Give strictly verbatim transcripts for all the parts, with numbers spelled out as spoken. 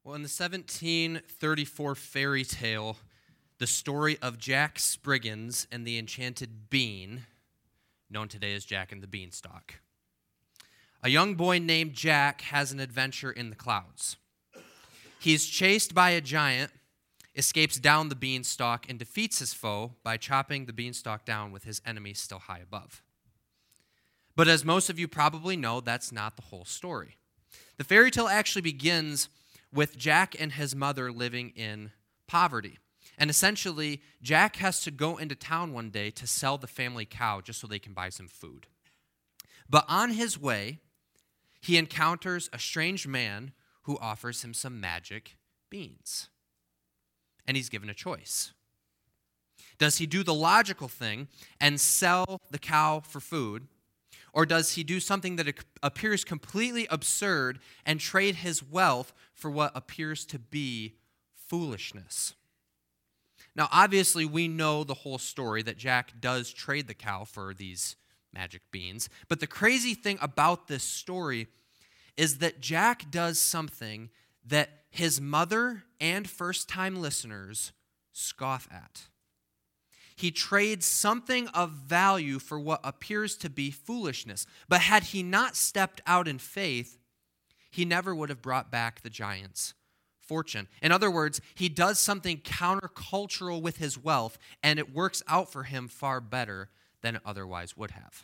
Well, in the seventeen thirty-four fairy tale, the story of Jack Spriggins and the Enchanted Bean, known today as Jack and the Beanstalk. A young boy named Jack has an adventure in the clouds. He's chased by a giant, escapes down the beanstalk, and defeats his foe by chopping the beanstalk down with his enemy still high above. But as most of you probably know, that's not the whole story. The fairy tale actually begins with Jack and his mother living in poverty. And essentially, Jack has to go into town one day to sell the family cow just so they can buy some food. But on his way, he encounters a strange man who offers him some magic beans. And he's given a choice. Does he do the logical thing and sell the cow for food? Or does he do something that appears completely absurd and trade his wealth for what appears to be foolishness? Now, obviously, we know the whole story that Jack does trade the cow for these magic beans. But the crazy thing about this story is that Jack does something that his mother and first-time listeners scoff at. He trades something of value for what appears to be foolishness. But had he not stepped out in faith, he never would have brought back the giant's fortune. In other words, he does something countercultural with his wealth, and it works out for him far better than it otherwise would have.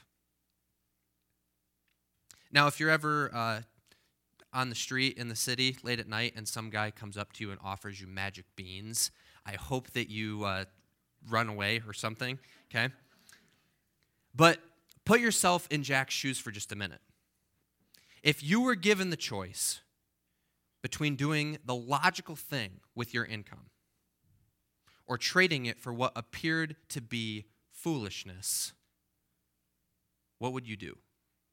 Now, if you're ever uh, on the street in the city late at night and some guy comes up to you and offers you magic beans, I hope that you uh, run away or something, okay? But put yourself in Jack's shoes for just a minute. If you were given the choice between doing the logical thing with your income or trading it for what appeared to be foolishness, what would you do?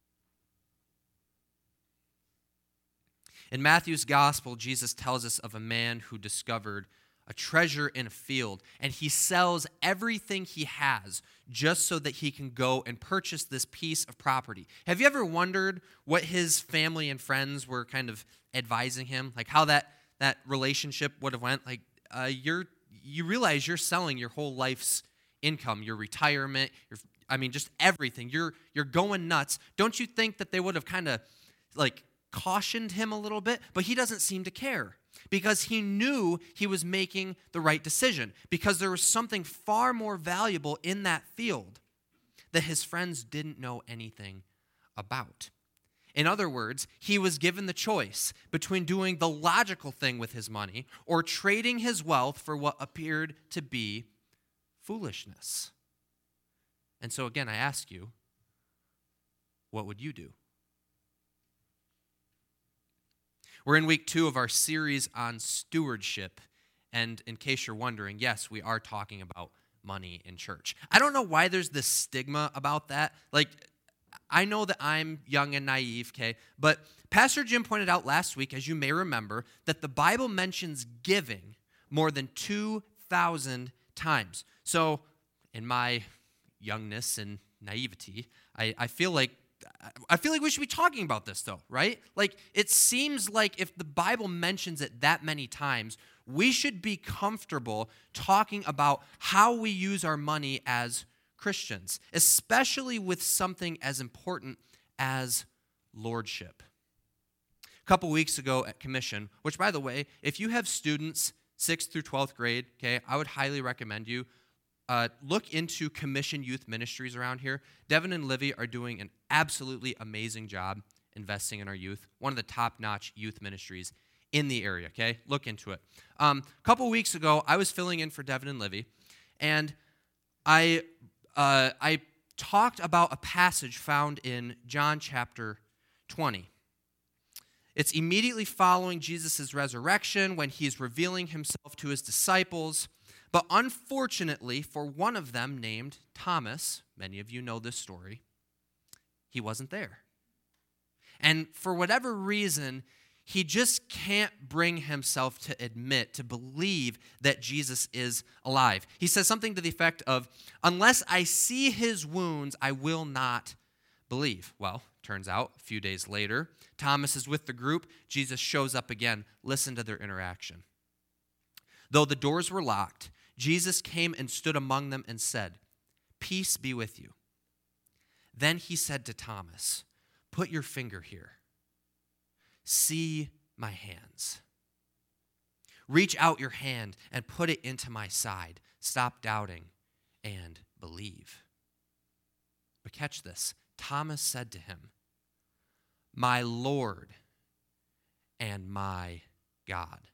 In Matthew's gospel, Jesus tells us of a man who discovered a treasure in a field, and he sells everything he has just so that he can go and purchase this piece of property. Have you ever wondered what his family and friends were kind of advising him, like how that, that relationship would have went? Like, uh, you're you realize you're selling your whole life's income, your retirement, your, I mean, just everything. You're you're going nuts. Don't you think that they would have kind of like cautioned him a little bit? But he doesn't seem to care, because he knew he was making the right decision, because there was something far more valuable in that field that his friends didn't know anything about. In other words, he was given the choice between doing the logical thing with his money or trading his wealth for what appeared to be foolishness. And so again, I ask you, what would you do? We're in week two of our series on stewardship. And in case you're wondering, yes, we are talking about money in church. I don't know why there's this stigma about that. Like, I know that I'm young and naive, okay? But Pastor Jim pointed out last week, as you may remember, that the Bible mentions giving more than two thousand times. So, in my youngness and naivety, I, I feel like I feel like we should be talking about this, though, right? Like, it seems like if the Bible mentions it that many times, we should be comfortable talking about how we use our money as Christians, especially with something as important as lordship. A couple weeks ago at Commission, which, by the way, if you have students sixth through twelfth grade, okay, I would highly recommend you Uh, look into Commission Youth Ministries around here. Devin and Livy are doing an absolutely amazing job investing in our youth. One of the top-notch youth ministries in the area, okay? Look into it. Um, a couple weeks ago, I was filling in for Devin and Livy, and I, uh, I talked about a passage found in John chapter twenty. It's immediately following Jesus' resurrection when he's revealing himself to his disciples. But unfortunately, for one of them named Thomas, many of you know this story, he wasn't there. And for whatever reason, he just can't bring himself to admit, to believe that Jesus is alive. He says something to the effect of, unless I see his wounds, I will not believe. Well, turns out, a few days later. Thomas is with the group. Jesus shows up again. Listen to their interaction. Though the doors were locked, Jesus came and stood among them and said, "Peace be with you." Then he said to Thomas, "Put your finger here. See my hands. Reach out your hand and put it into my side. Stop doubting and believe." But catch this. Thomas said to him, "My Lord and my God."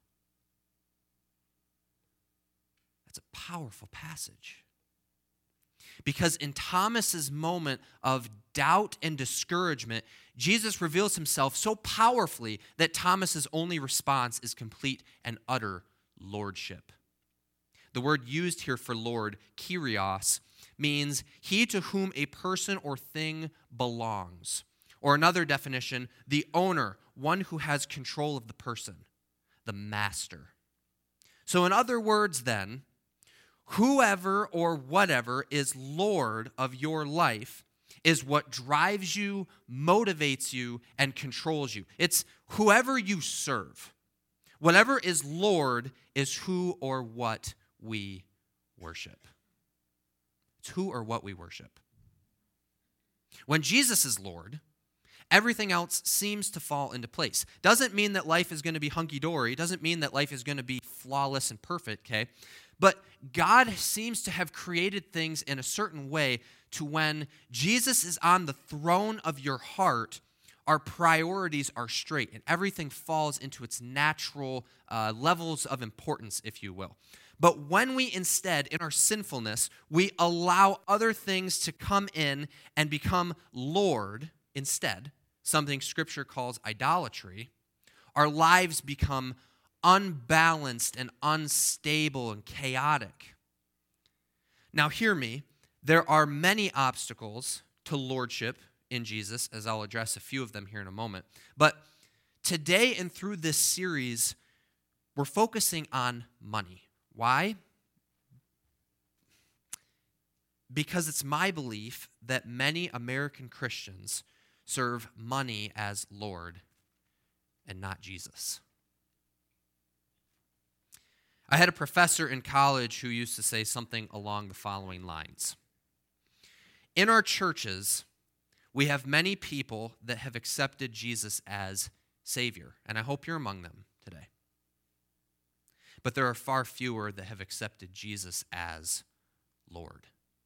That's a powerful passage. Because in Thomas's moment of doubt and discouragement, Jesus reveals himself so powerfully that Thomas's only response is complete and utter lordship. The word used here for Lord, Kyrios, means he to whom a person or thing belongs. Or another definition, the owner, one who has control of the person, the master. So in other words then, whoever or whatever is Lord of your life is what drives you, motivates you, and controls you. It's whoever you serve. Whatever is Lord is who or what we worship. It's who or what we worship. When Jesus is Lord, everything else seems to fall into place. Doesn't mean that life is going to be hunky-dory. Doesn't mean that life is going to be flawless and perfect, okay? But God seems to have created things in a certain way to when Jesus is on the throne of your heart, our priorities are straight and everything falls into its natural uh, levels of importance, if you will. But when we instead, in our sinfulness, we allow other things to come in and become Lord instead, something Scripture calls idolatry, our lives become unbalanced and unstable and chaotic. Now hear me, there are many obstacles to lordship in Jesus, as I'll address a few of them here in a moment. But today and through this series, we're focusing on money. Why? Because it's my belief that many American Christians serve money as Lord and not Jesus. I had a professor in college who used to say something along the following lines. In our churches, we have many people that have accepted Jesus as Savior, and I hope you're among them today. But there are far fewer that have accepted Jesus as Lord.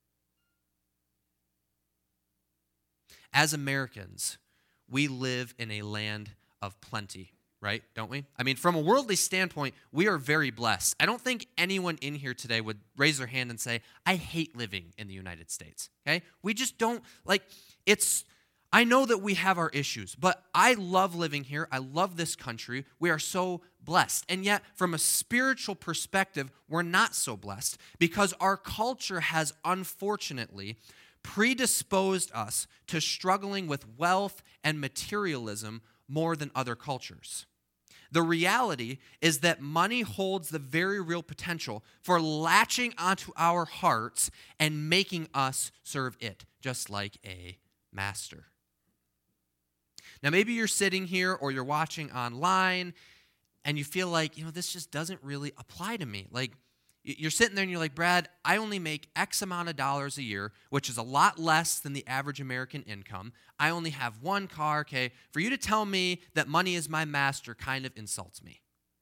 As Americans, we live in a land of plenty, right? Don't we? I mean, from a worldly standpoint, we are very blessed. I don't think anyone in here today would raise their hand and say, "I hate living in the United States," okay? We just don't, like, it's, I know that we have our issues, but I love living here. I love this country. We are so blessed. And yet, from a spiritual perspective, we're not so blessed because our culture has, unfortunately, predisposed us to struggling with wealth and materialism more than other cultures. The reality is that money holds the very real potential for latching onto our hearts and making us serve it, just like a master. Now, maybe you're sitting here or you're watching online and you feel like, you know, this just doesn't really apply to me. Like, you're sitting there and you're like, "Brad, I only make X amount of dollars a year, which is a lot less than the average American income. I only have one car," okay? For you to tell me that money is my master kind of insults me.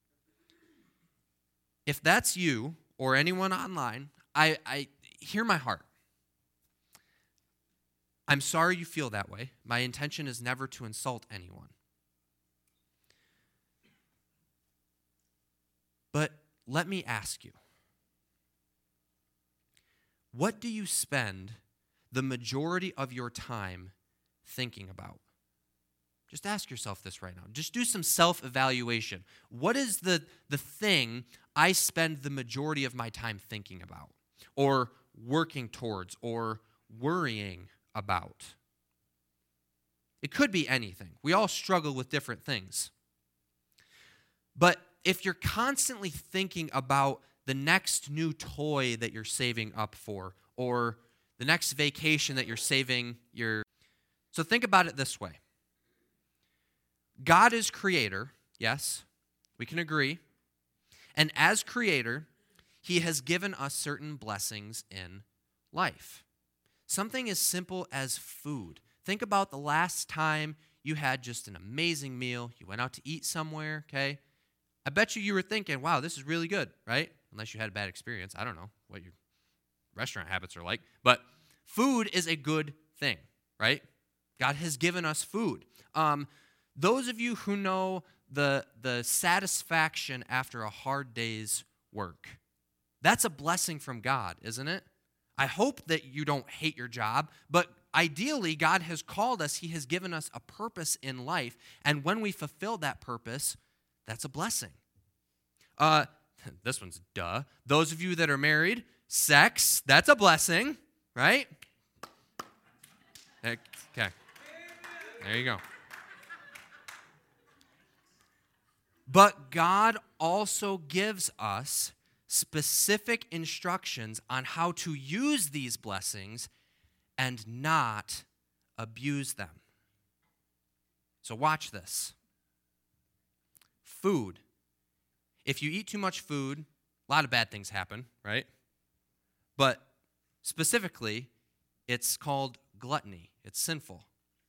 If that's you or anyone online, I, I hear my heart. I'm sorry you feel that way. My intention is never to insult anyone. But let me ask you, what do you spend the majority of your time thinking about? Just ask yourself this right now. Just do some self-evaluation. What is the, the thing I spend the majority of my time thinking about, or working towards, or worrying about? It could be anything. We all struggle with different things. But if you're constantly thinking about the next new toy that you're saving up for, or the next vacation that you're saving your So think about it this way. God is creator, yes, we can agree. And as creator, he has given us certain blessings in life. Something as simple as food. Think about the last time you had just an amazing meal. You went out to eat somewhere, okay? I bet you you were thinking, wow, this is really good, right? Unless you had a bad experience. I don't know what your restaurant habits are like. But food is a good thing, right? God has given us food. Um, those of you who know the, the satisfaction after a hard day's work, that's a blessing from God, isn't it? I hope that you don't hate your job, but ideally, God has called us. He has given us a purpose in life, and when we fulfill that purpose, that's a blessing. Uh, this one's duh. Those of you that are married, sex, that's a blessing, right? Okay, there you go. But God also gives us specific instructions on how to use these blessings and not abuse them. So watch this. Food. If you eat too much food, a lot of bad things happen, right? But specifically, it's called gluttony. It's sinful.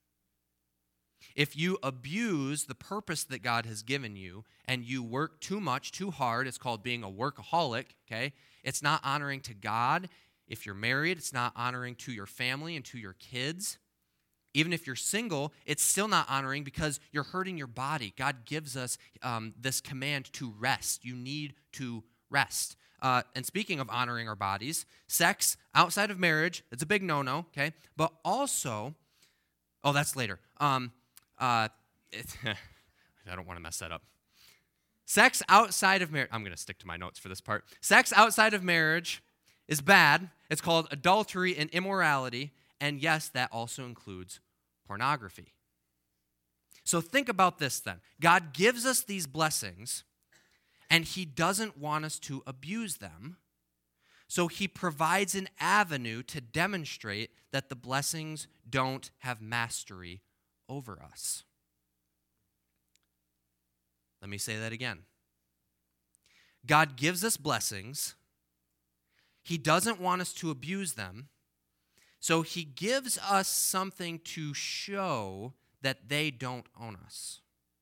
If you abuse the purpose that God has given you and you work too much, too hard, it's called being a workaholic, okay? It's not honoring to God. If you're married, it's not honoring to your family and to your kids. Even if you're single, it's still not honoring because you're hurting your body. God gives us um, this command to rest. You need to rest. Uh, and speaking of honoring our bodies, sex outside of marriage, it's a big no-no, okay? But also, oh, that's later. Um, uh, it, I don't want to mess that up. Sex outside of marriage, I'm going to stick to my notes for this part. Sex outside of marriage is bad. It's called adultery and immorality. And yes, that also includes pornography. So think about this then. God gives us these blessings, and he doesn't want us to abuse them. So he provides an avenue to demonstrate that the blessings don't have mastery over us. Let me say that again. God gives us blessings. He doesn't want us to abuse them. So he gives us something to show that they don't own us.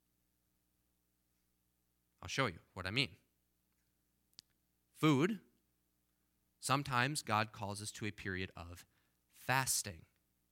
I'll show you what I mean. Food. Sometimes God calls us to a period of fasting.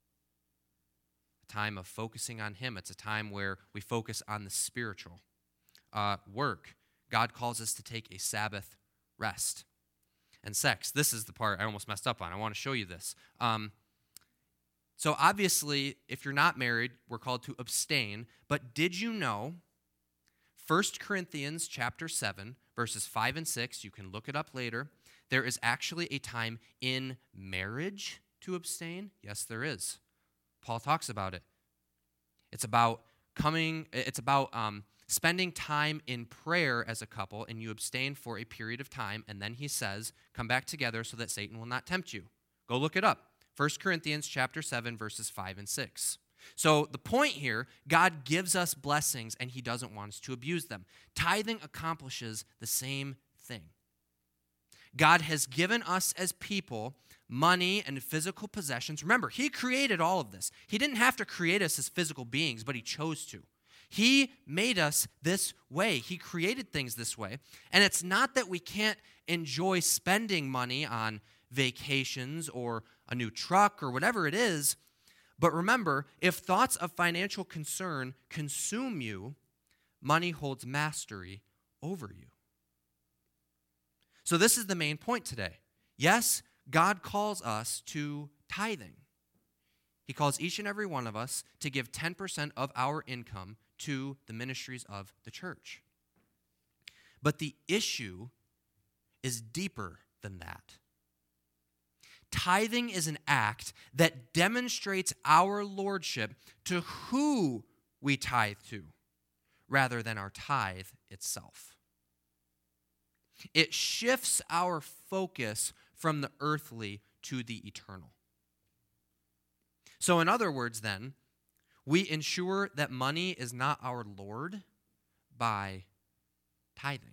A time of focusing on him. It's a time where we focus on the spiritual. Uh, work. God calls us to take a Sabbath rest. And sex. This is the part I almost messed up on. I want to show you this. Um, so obviously, if you're not married, we're called to abstain. But did you know First Corinthians chapter seven, verses five and six, you can look it up later, there is actually a time in marriage to abstain? Yes, there is. Paul talks about it. It's about coming, it's about um, spending time in prayer as a couple, and you abstain for a period of time, and then he says, come back together so that Satan will not tempt you. Go look it up. First Corinthians chapter seven, verses five and six. So the point here, God gives us blessings, and he doesn't want us to abuse them. Tithing accomplishes the same thing. God has given us as people money and physical possessions. Remember, he created all of this. He didn't have to create us as physical beings, but he chose to. He made us this way. He created things this way. And it's not that we can't enjoy spending money on vacations or a new truck or whatever it is. But remember, if thoughts of financial concern consume you, money holds mastery over you. So this is the main point today. Yes, God calls us to tithing. He calls each and every one of us to give ten percent of our income to the ministries of the church. But the issue is deeper than that. Tithing is an act that demonstrates our lordship to who we tithe to, rather than our tithe itself. It shifts our focus from the earthly to the eternal. So in other words then, We ensure that money is not our Lord by tithing.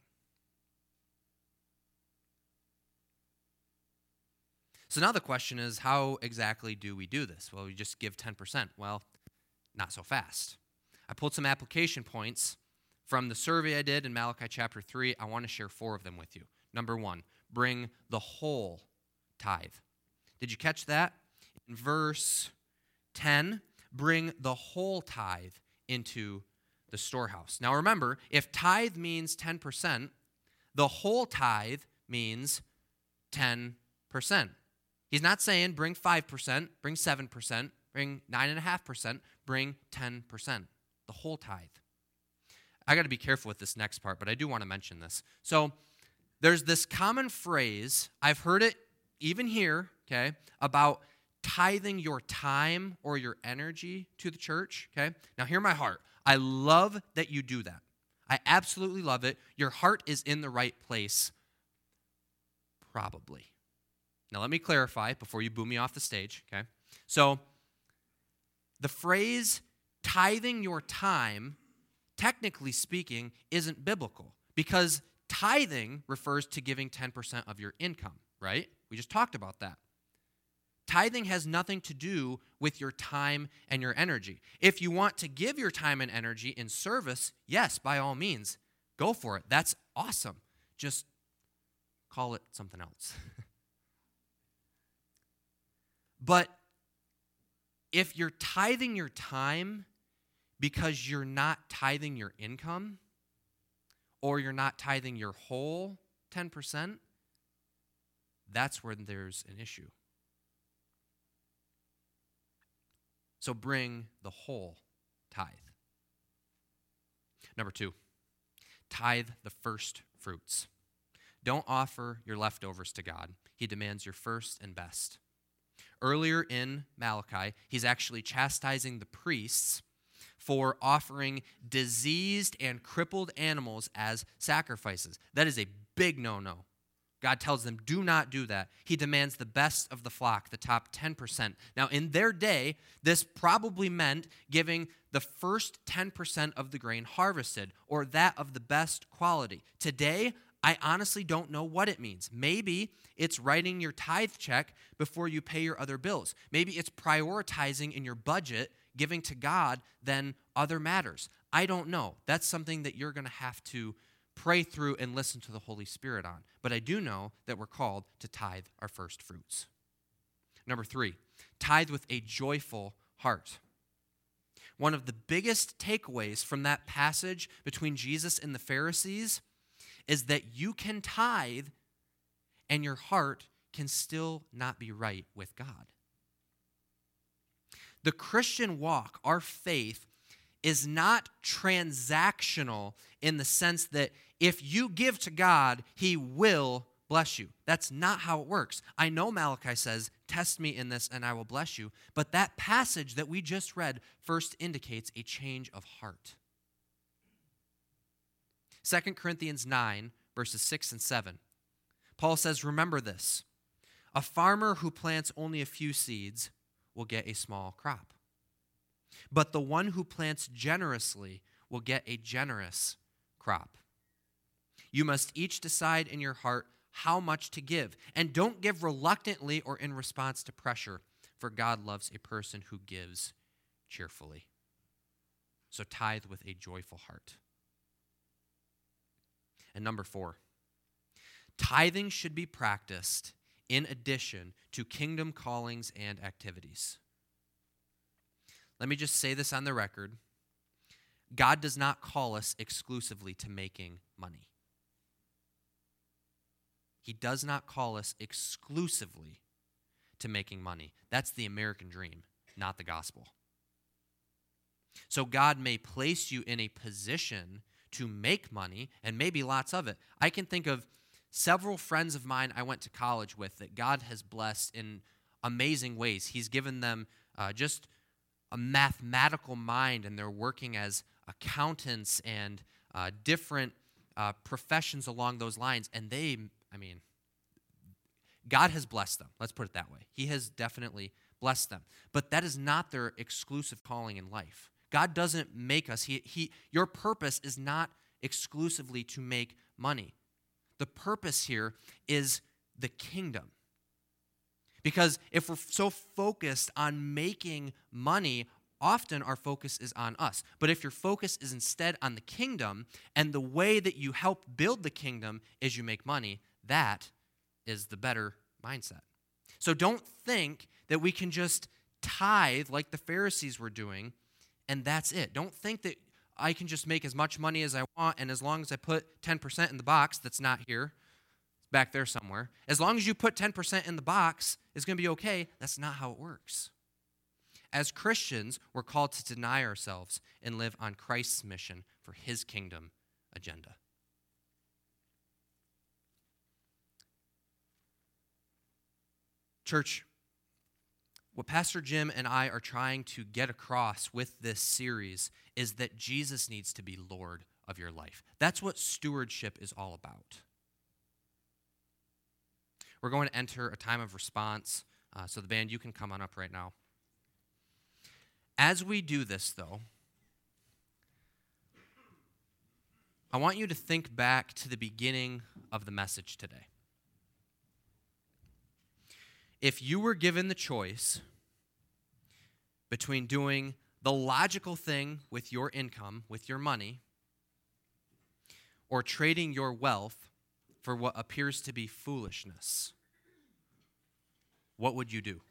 So now the question is, how exactly do we do this? Well, we just give ten percent. Well, not so fast. I pulled some application points from the survey I did in Malachi chapter three. I want to share four of them with you. Number one, bring the whole tithe. Did you catch that? In verse ten, bring the whole tithe into the storehouse. Now remember, if tithe means ten percent, the whole tithe means ten percent. He's not saying bring five percent, bring seven percent, bring nine point five percent, bring ten percent, the whole tithe. I got to be careful with this next part, but I do want to mention this. So there's this common phrase, I've heard it even here, okay, about tithing your time or your energy to the church, okay? Now hear my heart. I love that you do that. I absolutely love it. Your heart is in the right place, probably. Now let me clarify before you boo me off the stage, okay? So the phrase tithing your time, technically speaking, isn't biblical because tithing refers to giving ten percent of your income, right? We just talked about that. Tithing has nothing to do with your time and your energy. If you want to give your time and energy in service, yes, by all means, go for it. That's awesome. Just call it something else. But if you're tithing your time because you're not tithing your income, or you're not tithing your whole ten percent, that's where there's an issue. So bring the whole tithe. Number two, tithe the first fruits. Don't offer your leftovers to God. He demands your first and best. Earlier in Malachi, he's actually chastising the priests for offering diseased and crippled animals as sacrifices. That is a big no-no. God tells them, do not do that. He demands the best of the flock, the top ten percent. Now, in their day, this probably meant giving the first ten percent of the grain harvested, or that of the best quality. Today, I honestly don't know what it means. Maybe it's writing your tithe check before you pay your other bills. Maybe it's prioritizing in your budget, giving to God, than other matters. I don't know. That's something that you're going to have to pray through and listen to the Holy Spirit on. But I do know that we're called to tithe our first fruits. Number three, tithe with a joyful heart. One of the biggest takeaways from that passage between Jesus and the Pharisees is that you can tithe and your heart can still not be right with God. The Christian walk, our faith, is not transactional in the sense that if you give to God, he will bless you. That's not how it works. I know Malachi says, test me in this and I will bless you, but that passage that we just read first indicates a change of heart. Second Corinthians nine, verses six and seven. Paul says, remember this, a farmer who plants only a few seeds will get a small crop. But the one who plants generously will get a generous crop. You must each decide in your heart how much to give. And don't give reluctantly or in response to pressure, for God loves a person who gives cheerfully. So tithe with a joyful heart. And number four, tithing should be practiced in addition to kingdom callings and activities. Let me just say this on the record. God does not call us exclusively to making money. He does not call us exclusively to making money. That's the American dream, not the gospel. So God may place you in a position to make money, and maybe lots of it. I can think of several friends of mine I went to college with that God has blessed in amazing ways. He's given them uh, just a mathematical mind, and they're working as accountants and uh, different uh, professions along those lines. And they, I mean, God has blessed them. Let's put it that way. He has definitely bless them. But that is not their exclusive calling in life. God doesn't make us. He, he, your purpose is not exclusively to make money. The purpose here is the kingdom. Because if we're so focused on making money, often our focus is on us. But if your focus is instead on the kingdom, and the way that you help build the kingdom is you make money, that is the better mindset. So don't think that we can just tithe like the Pharisees were doing, and that's it. Don't think that I can just make as much money as I want, and as long as I put ten percent in the box that's not here, it's back there somewhere, as long as you put ten percent in the box, it's going to be okay. That's not how it works. As Christians, we're called to deny ourselves and live on Christ's mission for his kingdom agenda. Church, what Pastor Jim and I are trying to get across with this series is that Jesus needs to be Lord of your life. That's what stewardship is all about. We're going to enter a time of response. Uh, so the band, you can come on up right now. As we do this, though, I want you to think back to the beginning of the message today. If you were given the choice between doing the logical thing with your income, with your money, or trading your wealth for what appears to be foolishness, what would you do?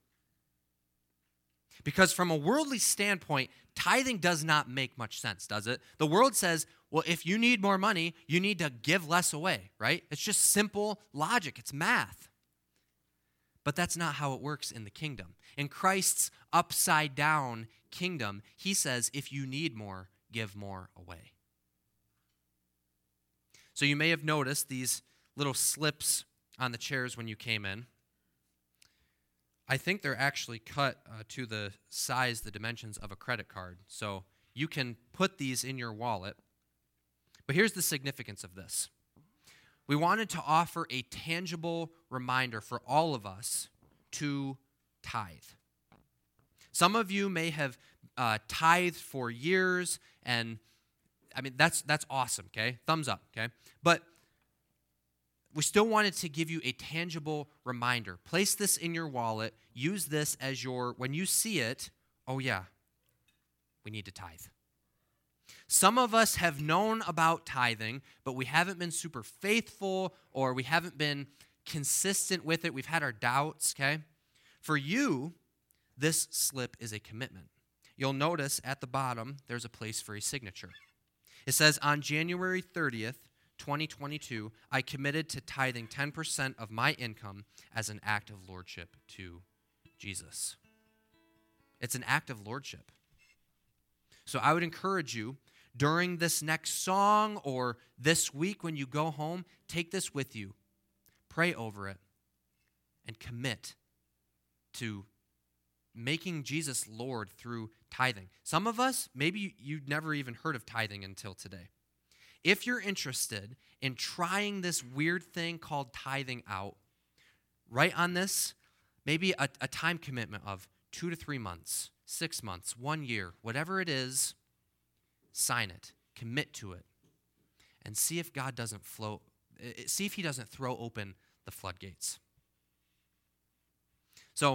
Because from a worldly standpoint, tithing does not make much sense, does it? The world says, well, if you need more money, you need to give less away, right? It's just simple logic. It's math. But that's not how it works in the kingdom. In Christ's upside-down kingdom, he says, if you need more, give more away. So you may have noticed these little slips on the chairs when you came in. I think they're actually cut uh, to the size, the dimensions of a credit card. So you can put these in your wallet. But here's the significance of this. We wanted to offer a tangible reminder for all of us to tithe. Some of you may have uh, tithed for years, and I mean, that's that's awesome, okay? Thumbs up, okay? But we still wanted to give you a tangible reminder. Place this in your wallet. Use this as your, when you see it, oh yeah, we need to tithe. Some of us have known about tithing, but we haven't been super faithful, or we haven't been consistent with it. We've had our doubts, okay? For you, this slip is a commitment. You'll notice at the bottom, there's a place for a signature. It says, on January thirtieth, twenty twenty-two, I committed to tithing ten percent of my income as an act of lordship to Jesus. It's an act of lordship. So I would encourage you, during this next song or this week when you go home, take this with you, pray over it, and commit to making Jesus Lord through tithing. Some of us, maybe you'd never even heard of tithing until today. If you're interested in trying this weird thing called tithing out, write on this maybe a, a time commitment of two to three months, six months, one year, whatever it is, sign it, commit to it, and see if God doesn't flow, see if he doesn't throw open the floodgates. So,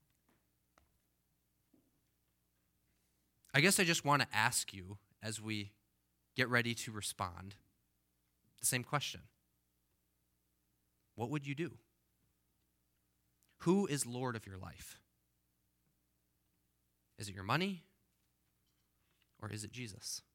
I guess I just want to ask you as we get ready to respond the same question. What would you do? Who is Lord of your life? Is it your money, or is it Jesus?